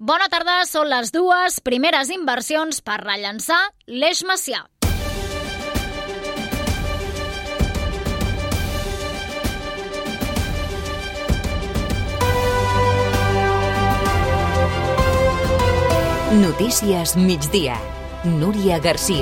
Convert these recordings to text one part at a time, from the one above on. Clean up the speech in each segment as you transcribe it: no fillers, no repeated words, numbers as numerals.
Bona tarda, són les 2 primeres inversions per rellançar l'Eix Macià. Notícies migdia. Núria Garcia.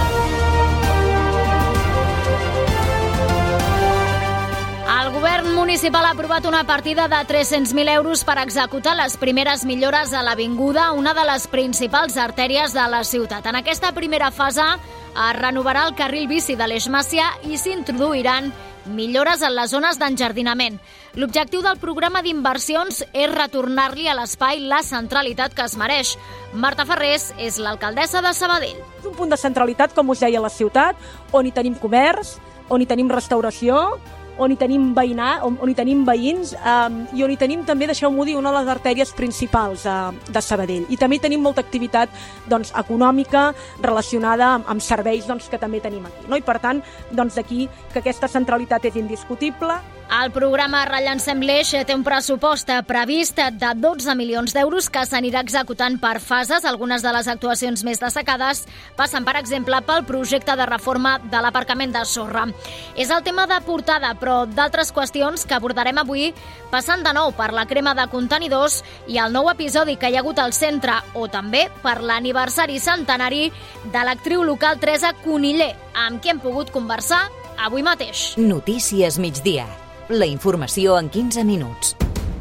El govern municipal ha aprovat una partida de 300.000 euros per executar les primeres millores a l'Avinguda, una de les principals artèries de la ciutat. En aquesta primera fase es renovarà el carril bici de l'Eix Macià i s'introduiran millores en les zones d'enjardinament. L'objectiu del programa d'inversions és retornar-li a l'espai la centralitat que es mereix. Marta Ferrés és l'alcaldessa de Sabadell. És un punt de centralitat, com us deia, a la ciutat, on hi tenim comerç, on hi tenim restauració, on hi tenim on hi tenim veïns i on hi tenim també, deixeu-m'ho dir, una de les artèries principals de Sabadell. I també tenim molta activitat econòmica relacionada amb serveis que també tenim aquí. I per tant, d'aquí que aquesta centralitat és indiscutible. El programa Rellancem l'Eix té un pressupost previst de 12 milions d'euros que s'anirà executant per fases. Algunes de les actuacions més destacades passen, per exemple, pel projecte de reforma de l'aparcament de sorra. És el tema de portada, però d'altres qüestions que abordarem avui passant de nou per la crema de contenidors i el nou episodi que hi ha hagut al centre, o també per l'aniversari centenari de l'actriu local Teresa Coniller, amb qui hem pogut conversar avui mateix. Notícies migdia. La informació en 15 minuts.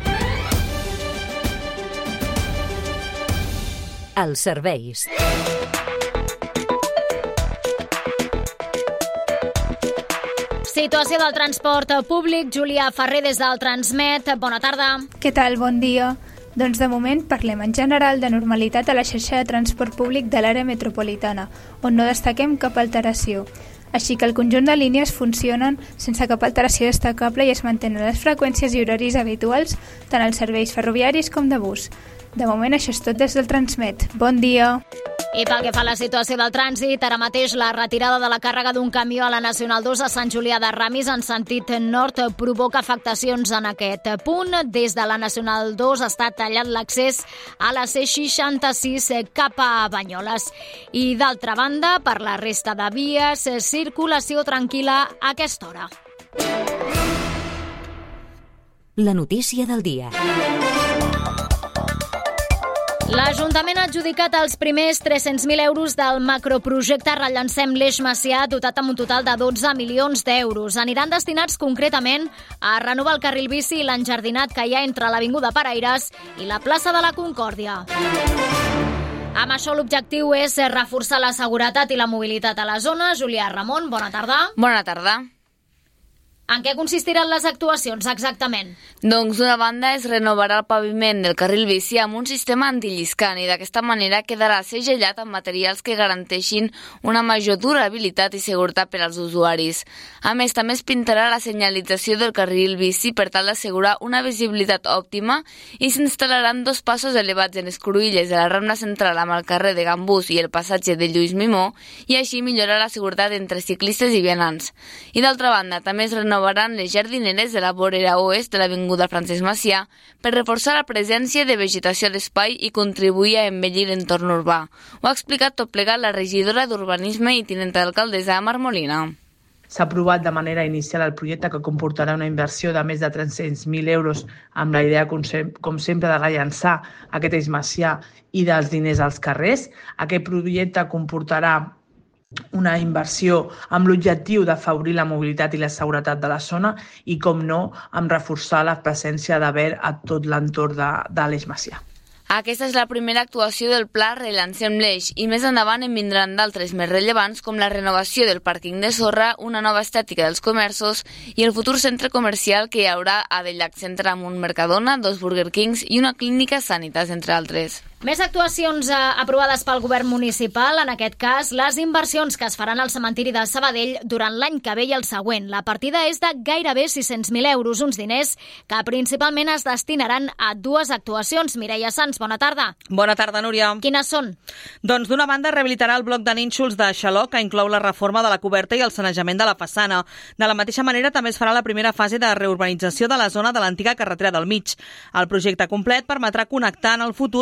Els serveis. Situació del transport públic. Julià Ferrer des del Transmet. Bona tarda. Què tal? Bon dia. Doncs de moment parlem en general de normalitat a la xarxa de transport públic de l'àrea metropolitana, on no destaquem cap alteració. Així que el conjunt de línies funcionen sense cap alteració destacable i es mantenen les freqüències i horaris habituals tant als serveis ferroviaris com de bus. De moment això és tot des del Transmet. Bon dia! I pel que fa a la situació del trànsit, ara mateix la retirada de la càrrega d'un camió a la Nacional 2 a Sant Julià de Ramis en sentit nord provoca afectacions en aquest punt. Des de la Nacional 2 està tallat l'accés a la C66 cap a Banyoles. I d'altra banda, per la resta de vies, circulació tranquil·la a aquesta hora. La notícia del dia. L'Ajuntament ha adjudicat els primers 300.000 euros del macroprojecte Rellancem l'Eix Macià, dotat amb un total de 12 milions d'euros. Aniran destinats concretament a renovar el carril bici i l'enjardinat que hi ha entre l'Avinguda Paraires i la plaça de la Concòrdia. Amb això l'objectiu és reforçar la seguretat i la mobilitat a la zona. Julià Ramon, bona tarda. Bona tarda. En què consistiran les actuacions exactament? Doncs d'una banda es renovarà el paviment del carril bici amb un sistema antilliscant i d'aquesta manera quedarà segellat amb materials que garanteixin una major durabilitat i seguretat per als usuaris. A més, també es pintarà la senyalització del carril bici per tal d'assegurar una visibilitat òptima i s'instal·laran 2 passos elevats en les cruïlles de la Rambla Central amb el carrer de Gambús i el passatge de Lluís Mimó i així millorar la seguretat entre ciclistes i vianants. I d'altra banda, també es renovaran les jardineres de la vorera oest de l'Avinguda Francesc Macià per reforçar la presència de vegetació a l'espai i contribuir a embellir l'entorn urbà. Ho ha explicat tot plegat la regidora d'Urbanisme i tinenta d'alcaldessa Mar Molina. S'ha aprovat de manera inicial el projecte que comportarà una inversió de més de 300.000 euros amb la idea, com sempre, de rellançar aquest Eix Macià i dels diners als carrers. Aquest projecte comportarà una inversió amb l'objectiu d'afavorir la mobilitat i la seguretat de la zona i, com no, amb reforçar la presència de verd a tot l'entorn de l'Eix Macià. Aquesta és la primera actuació del pla Relancem l'Eix i més endavant en vindran d'altres més rellevants com la renovació del pàrquing de sorra, una nova estètica dels comerços i el futur centre comercial que hi haurà a Bellac Centre amb un Mercadona, 2 Burger Kings i una clínica Sanitas, entre altres. Més actuacions aprovades pel govern municipal, en aquest cas les inversions que es faran al cementiri de Sabadell durant l'any que ve i el següent. La partida és de gairebé 600.000 euros, uns diners que principalment es destinaran a 2 actuacions. Mireia Sans, bona tarda. Bona tarda, Núria. Quines són? Doncs d'una banda rehabilitarà el bloc de nínxols de Xaló, que inclou la reforma de la coberta i el sanejament de la façana. De la mateixa manera també es farà la primera fase de reurbanització de la zona de l'antiga carretera del Mig. El projecte complet permetrà connectar en el futur el cementiri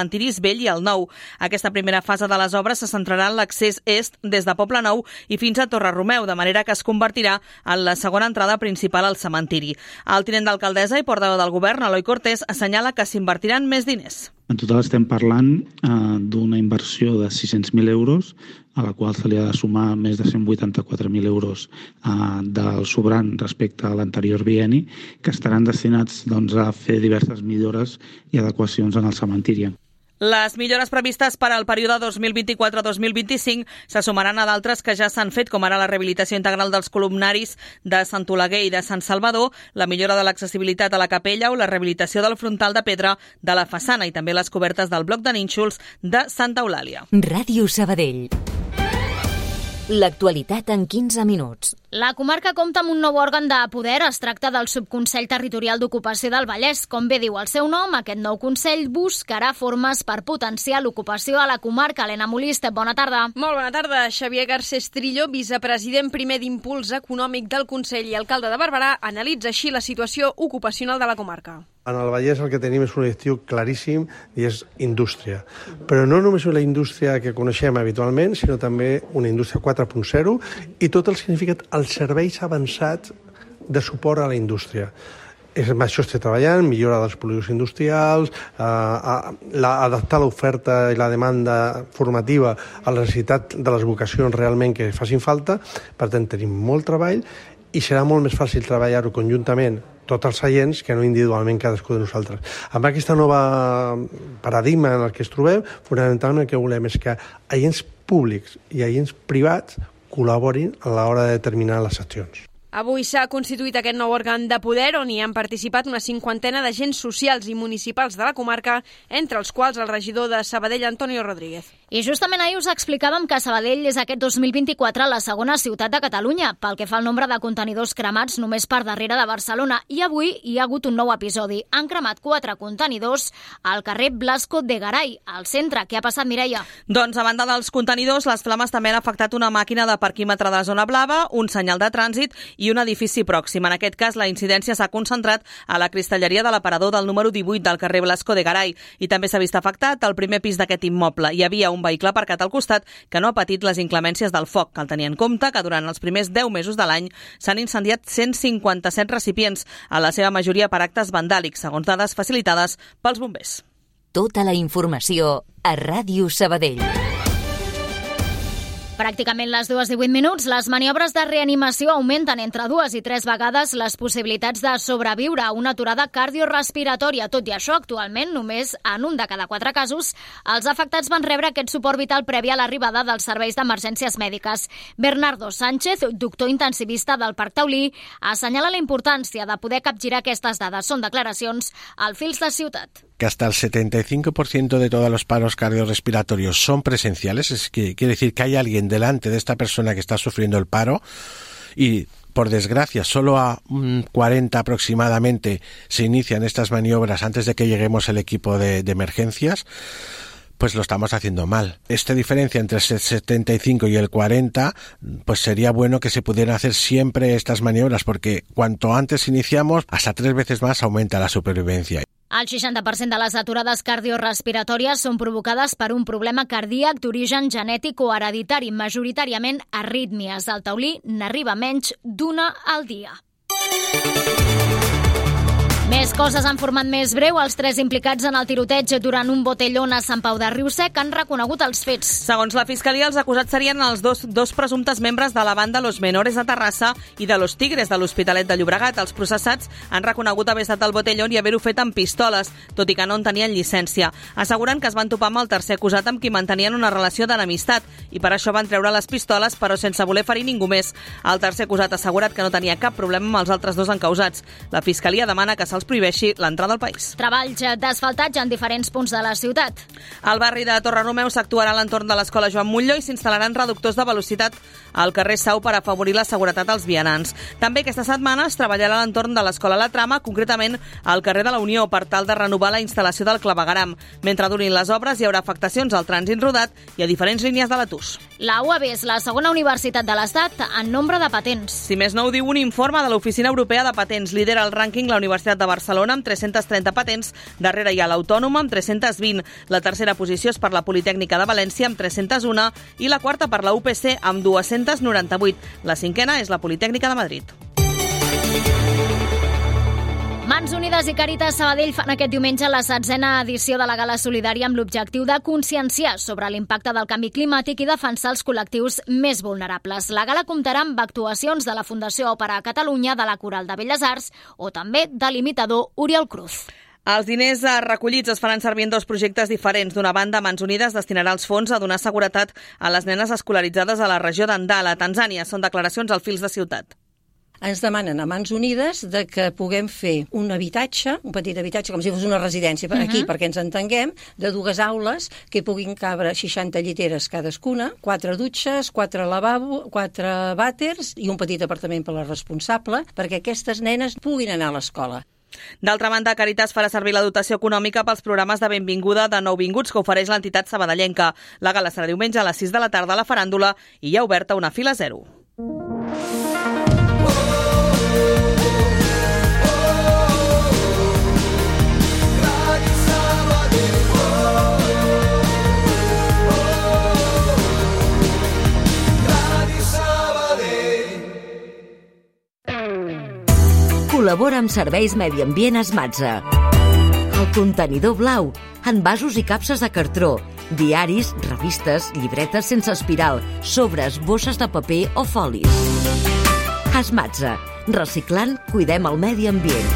cementiris vell i el nou. Aquesta primera fase de les obres se centrarà en l'accés est des de Poble Nou i fins a Torre Romeu, de manera que es convertirà en la segona entrada principal al cementiri. El tinent d'alcaldessa i portaveu del govern, Eloi Cortés, assenyala que s'invertiran més diners. En total estem parlant d'una inversió de 600.000 euros, a la qual se li ha de sumar més de 184.000 euros del sobrant respecte a l'anterior bienni, que estaran destinats a fer diverses millores i adequacions en el cementiri. Les millores previstes per al període 2024-2025 se sumaran a d'altres que ja s'han fet, com ara la rehabilitació integral dels columnaris de Sant Oleguer i de Sant Salvador, la millora de l'accessibilitat a la capella o la rehabilitació del frontal de pedra de la façana i també les cobertes del bloc de nínxols de Santa Eulàlia. Ràdio Sabadell. L'actualitat en 15 minuts. La comarca compta amb un nou òrgan de poder. Es tracta del Subconsell Territorial d'Ocupació del Vallès. Com bé diu el seu nom, aquest nou consell buscarà formes per potenciar l'ocupació a la comarca. Helena Molist, bona tarda. Molt bona tarda. Xavier Garcés Trillo, vicepresident primer d'Impuls Econòmic del Consell i alcalde de Barberà, analitza així la situació ocupacional de la comarca. En el Vallès el que tenim és un objectiu claríssim i és indústria. Però no només la indústria que coneixem habitualment, sinó també una indústria 4.0 i tot el significat, els serveis avançats de suport a la indústria. Amb això estem treballant, millora dels polígons industrials, adaptar l'oferta i la demanda formativa a la necessitat de les vocacions realment que facin falta. Per tant, tenim molt treball i serà molt més fàcil treballar-ho conjuntament tots els seients que no individualment cadascú de nosaltres. Amb aquesta nova paradigma en el que es trobem, fonamentalment el que volem és que agents públics i agents privats col·laborin a l'hora de determinar les accions. Avui s'ha constituït aquest nou òrgan de poder on hi han participat una 50 d'agents socials i municipals de la comarca, entre els quals el regidor de Sabadell, Antonio Rodríguez. I justament ahir us explicàvem que Sabadell és aquest 2024 la segona ciutat de Catalunya pel que fa al nombre de contenidors cremats només per darrere de Barcelona. I avui hi ha hagut un nou episodi. Han cremat 4 contenidors al carrer Blasco de Garay, al centre. Què ha passat, Mireia? Doncs, a banda dels contenidors, les flames també han afectat una màquina de parquímetre de zona blava, un senyal de trànsit i un edifici pròxim. En aquest cas, la incidència s'ha concentrat a la cristalleria de l'aparador del número 18 del carrer Blasco de Garay i també s'ha vist afectat el primer pis d'aquest immoble. Hi havia un vehicle aparcat al costat que no ha patit les inclemències del foc. Cal tenir en compte que durant els primers 10 mesos de l'any s'han incendiat 157 recipients, a la seva majoria per actes vandàlics, segons dades facilitades pels bombers. Tota la informació a Ràdio Sabadell. Pràcticament les 2:18, les maniobres de reanimació augmenten entre 2 i 3 vegades les possibilitats de sobreviure a una aturada cardiorespiratòria. Tot i això, actualment, només en un de cada 4 casos, els afectats van rebre aquest suport vital previ a l'arribada dels serveis d'emergències mèdiques. Bernardo Sánchez, doctor intensivista del Parc Taulí, assenyala la importància de poder capgirar aquestes dades. Són declaracions al Fils de Ciutat. Que hasta el 75% de todos los paros cardiorrespiratorios son presenciales, es que quiere decir que hay alguien delante de esta persona que está sufriendo el paro y, por desgracia, solo a 40 aproximadamente se inician estas maniobras antes de que lleguemos el equipo de emergencias, pues lo estamos haciendo mal. Esta diferencia entre el 75 y el 40, pues sería bueno que se pudieran hacer siempre estas maniobras, porque cuanto antes iniciamos, hasta 3 veces más aumenta la supervivencia. El 60% de les aturades cardiorespiratòries són provocades per un problema cardíac d'origen genètic o hereditari, majoritàriament arrítmies. Al Taulí n'arriba menys d'una al dia. Més coses en format més breu. Els 3 implicats en el tiroteig durant un botellón a Sant Pau de Riusec han reconegut els fets. Segons la Fiscalia, els acusats serien els dos presumptes membres de la banda Los Menores de Terrassa i de Los Tigres de l'Hospitalet de Llobregat. Els processats han reconegut haver estat al botellón i haver-ho fet amb pistoles, tot i que no en tenien llicència. Asseguren que es van topar amb el tercer acusat amb qui mantenien una relació d'enemistat i per això van treure les pistoles, però sense voler ferir ningú més. El tercer acusat ha assegurat que no tenia cap problema amb els altres 2 encausats. La Fiscalia demana que se'ls prohibeixi l'entrada al país. Treballs d'asfaltatge en diferents punts de la ciutat. Al barri de Torre Romeu s'actuarà a l'entorn de l'Escola Joan Montllor i s'instal·laran reductors de velocitat al carrer Sau per afavorir la seguretat dels vianants. També aquesta setmana es treballarà a l'entorn de l'Escola La Trama, concretament al carrer de la Unió, per tal de renovar la instal·lació del clavegueram. Mentre durin les obres hi haurà afectacions al trànsit rodat i a diferents línies de la TUS. La UAB és la segona universitat de l'Estat en nombre de patents. Si més no ho diu un informe de l'Oficina Europea de Patents, lidera el rànquing la Universitat de de Barcelona amb 330 patents, darrere hi ha l'Autònoma amb 320, la tercera posició és per la Politècnica de València amb 301 i la quarta per la UPC amb 298. La cinquena és la Politècnica de Madrid. Mans Unides i Càritas Sabadell fan aquest diumenge la 16a edició de la Gala Solidària amb l'objectiu de conscienciar sobre l'impacte del canvi climàtic i defensar els col·lectius més vulnerables. La gala comptarà amb actuacions de la Fundació Òpera Catalunya, de la Coral de Belles Arts o també de l'imitador Oriol Cruz. Els diners recollits es faran servir en dos projectes diferents. D'una banda, Mans Unides destinarà els fons a donar seguretat a les nenes escolaritzades a la regió d'Andal, a Tanzània. Són declaracions al Fils de Ciutat. Ens demanen a Mans Unides de que puguem fer un habitatge, un petit habitatge, com si fos una residència, aquí, perquè ens entenguem, de 2 aules que puguin cabre 60 lliteres cadascuna, 4 dutxes, 4 lavabos, 4 vàters i un petit apartament per la responsable, perquè aquestes nenes puguin anar a l'escola. D'altra banda, Càritas farà servir la dotació econòmica pels programes de benvinguda de nouvinguts que ofereix l'entitat sabadellenca. La gala serà diumenge a les 6 de la tarda a la faràndula i hi ha oberta una fila 0. Col·labora amb Serveis Medi Ambient Esmatza. El contenidor blau, envasos i capses de cartró, diaris, revistes, llibretes sense espiral, sobres, bosses de paper o folis. Esmatza. Reciclant, cuidem el medi ambient.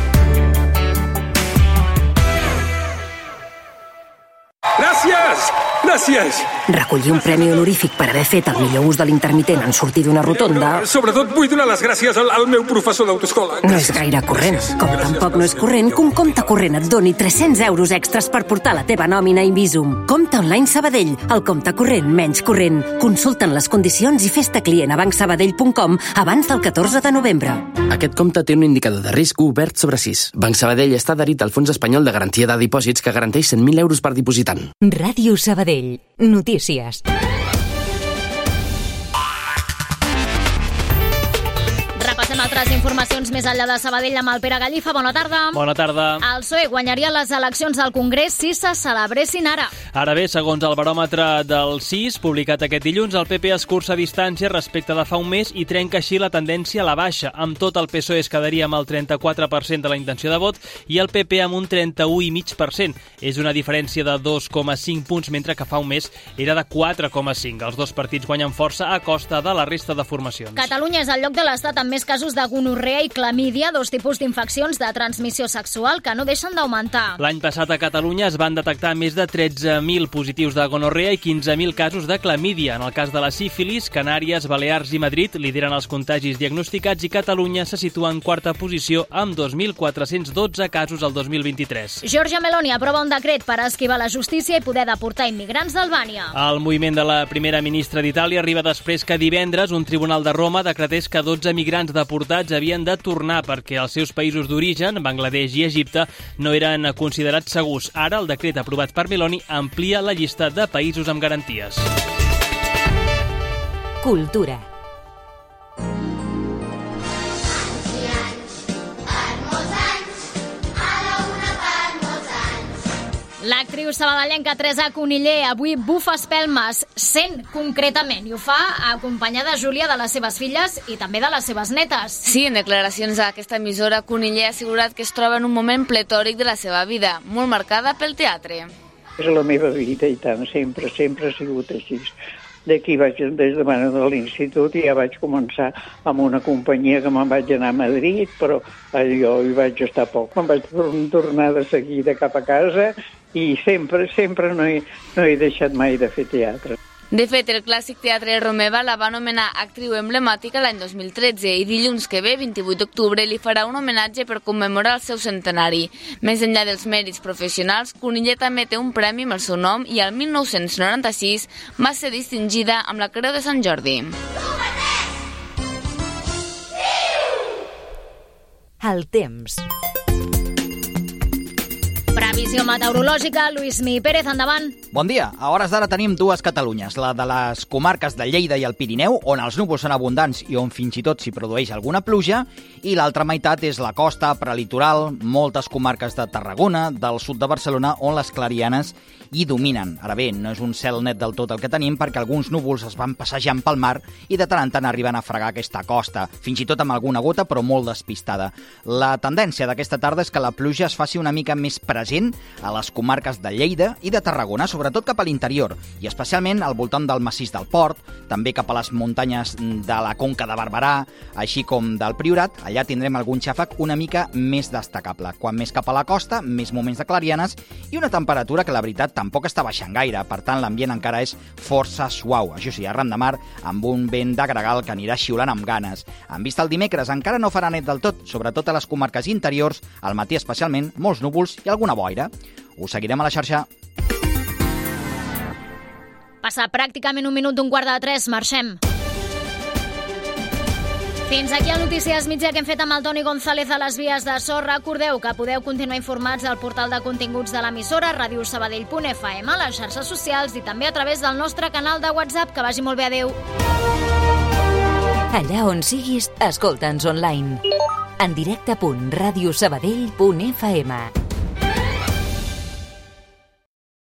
Gràcies! Gràcies! Recollir un premi honorífic per haver fet el millor ús de l'intermitent en sortir d'una rotonda... Sobretot vull donar les gràcies al meu professor d'autoescola. No és gaire corrent. Com tampoc no és corrent que un compte corrent et doni 300 euros extras per portar la teva nòmina a Invisum. Compte online Sabadell, el compte corrent menys corrent. Consulta'n les condicions i fes-te client a bancsabadell.com abans del 14 de novembre. Aquest compte té un indicador de risc obert sobre 6. Banc Sabadell està adherit al Fons Espanyol de Garantia de Dipòsits que garanteix 100.000 euros per dipositant. Ràdio Sabadell. Notícies. Repassem altres informacions més enllà de Sabadell amb el Pere Gallifa. Bona tarda. Bona tarda. El PSOE guanyaria les eleccions al Congrés si se celebressin ara. Ara bé, segons el baròmetre del CIS, publicat aquest dilluns, el PP escurça distància respecte de fa un mes i trenca així la tendència a la baixa. Amb tot, el PSOE es quedaria amb el 34% de la intenció de vot i el PP amb un 31,5%. És una diferència de 2,5 punts, mentre que fa un mes era de 4,5. Els dos partits guanyen força a costa de la resta de formacions. Catalunya és el lloc de l'Estat amb més casos de gonorrea i clamídia, dos tipus d'infeccions de transmissió sexual que no deixen d'augmentar. L'any passat a Catalunya es van detectar més de 13.000 positius de gonorrea i 15.000 casos de clamídia. En el cas de la sífilis, Canàries, Balears i Madrid lideren els contagis diagnosticats i Catalunya se situa en quarta posició amb 2.412 casos al 2023. Giorgia Meloni aprova un decret per esquivar la justícia i poder deportar immigrants d'Albània. El moviment de la primera ministra d'Itàlia arriba després que divendres un tribunal de Roma decretés que 12 migrants deportats havien de tornar perquè els seus països d'origen, Bangladesh i Egipte, no eren considerats segurs. Ara, el decret aprovat per Meloni amplia la llista de països amb garanties. Cultura. L'actriu sabadellenca Teresa Cunillé avui bufa espelmes, 100 concretament, i ho fa acompanyada Júlia de les seves filles i també de les seves netes. Sí, en declaracions a aquesta emissora, Cunillé ha assegurat que es troba en un moment pletòric de la seva vida, molt marcada pel teatre. És la meva vida i tant, sempre ha sigut així. D'aquí vaig, des de l'institut, i ja vaig començar amb una companyia que me'n vaig anar a Madrid, però allò hi vaig estar poc. Me'n vaig tornar de seguida cap a casa i sempre no he deixat mai de fer teatre. De fet, el clàssic teatre Romeva la va anomenar actriu emblemàtica l'any 2013 i dilluns que ve, 28 d'octubre, li farà un homenatge per commemorar el seu centenari. Més enllà dels mèrits professionals, Cunillé també té un premi amb el seu nom i al 1996 va ser distingida amb la Creu de Sant Jordi. El temps. Previsió meteorològica, Lluís Mi Pérez, endavant. Bon dia. A hores d'ara tenim dues Catalunyes, la de les comarques de Lleida i el Pirineu, on els núvols són abundants i on fins i tot s'hi produeix alguna pluja, i l'altra meitat és la costa, prelitoral, moltes comarques de Tarragona, del sud de Barcelona, on les clarianes hi dominen. Ara bé, no és un cel net del tot el que tenim, perquè alguns núvols es van passejant pel mar i de tant en tant arriben a fregar aquesta costa, fins i tot amb alguna gota, però molt despistada. La tendència d'aquesta tarda és que la pluja es faci una mica més present a les comarques de Lleida i de Tarragona, sobretot cap a l'interior, i especialment al voltant del massís del Port, també cap a les muntanyes de la Conca de Barberà, així com del Priorat. Allà tindrem algun xàfec una mica més destacable. Quan més cap a la costa, més moments de clarianes i una temperatura que, la veritat, tampoc està baixant gaire. Per tant, l'ambient encara és força suau. Això sí, arran de mar, amb un vent de gregal que anirà xiulant amb ganes. En vista el dimecres, encara no farà net del tot, sobretot a les comarques interiors, al matí especialment, molts núvols i alguna boira. Us seguirem a la xarxa. Passa pràcticament un minut d'un quart de 3, marxem. Fins aquí el Notícies Migdia que hem fet amb el Toni González a les vies de so. Recordeu que podeu continuar informats al portal de continguts de l'emissora, radiosabadell.fm, a les xarxes socials i també a través del nostre canal de WhatsApp. Que vagi molt bé, adeu. Allà on siguis, escolta'ns online. En directe.radiosabadell.fm.